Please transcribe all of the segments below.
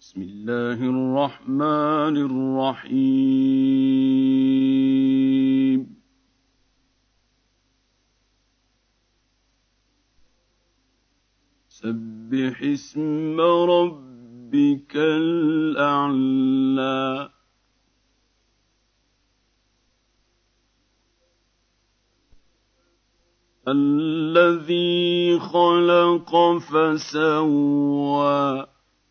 بسم الله الرحمن الرحيم سبح اسم ربك الأعلى الذي خلق فسوى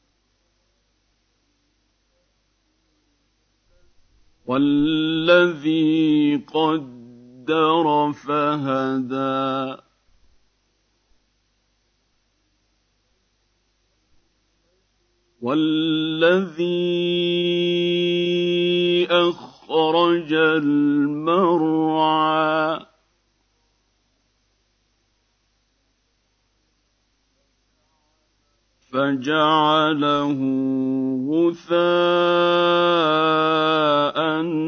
والذي قدر فهدى والذي أخرج المرعى فجعله غثاء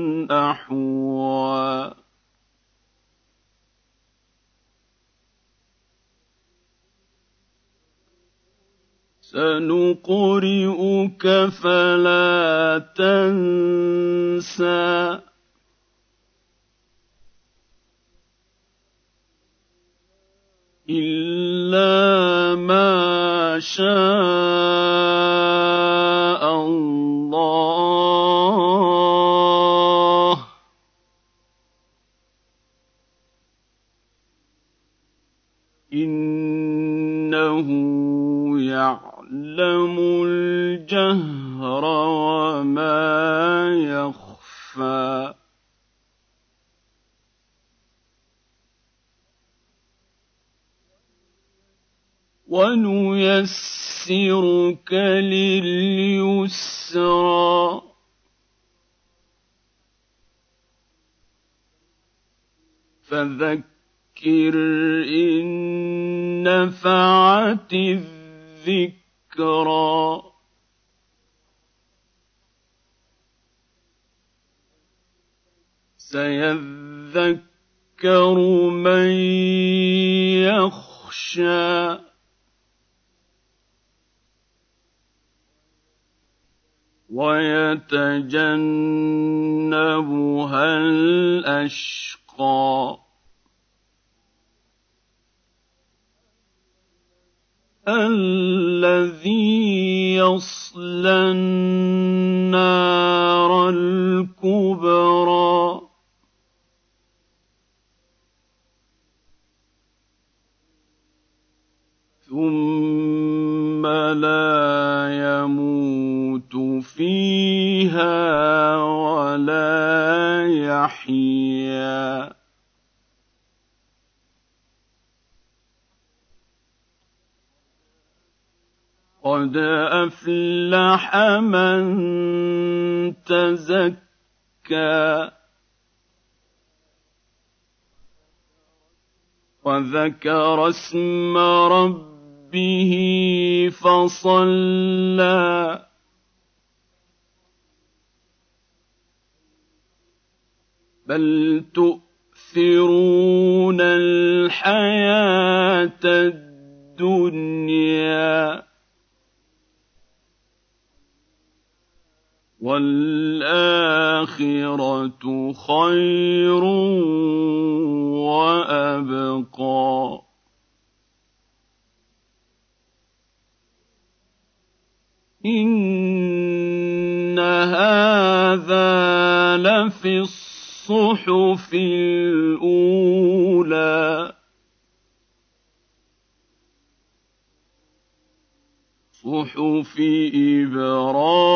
أحوى سنقرئك فلا تنسى إلا ما شاء الله إنه يعلم الجهر وما يخفى ونيسرك لليسرى فذكر إن نفعت الذكرى سيذكر من يخشى ويتجنبها الأشقى الذي يصلى النار الكبرى ثم لا يموت فيها ولا يحيا قد أفلح من تزكى وذكر اسم ربه فصلى بل تؤثرون الحياة الدنيا والآخرة خير وأبقى إن هذا لفي الصحف الأولى صحف إبراهيم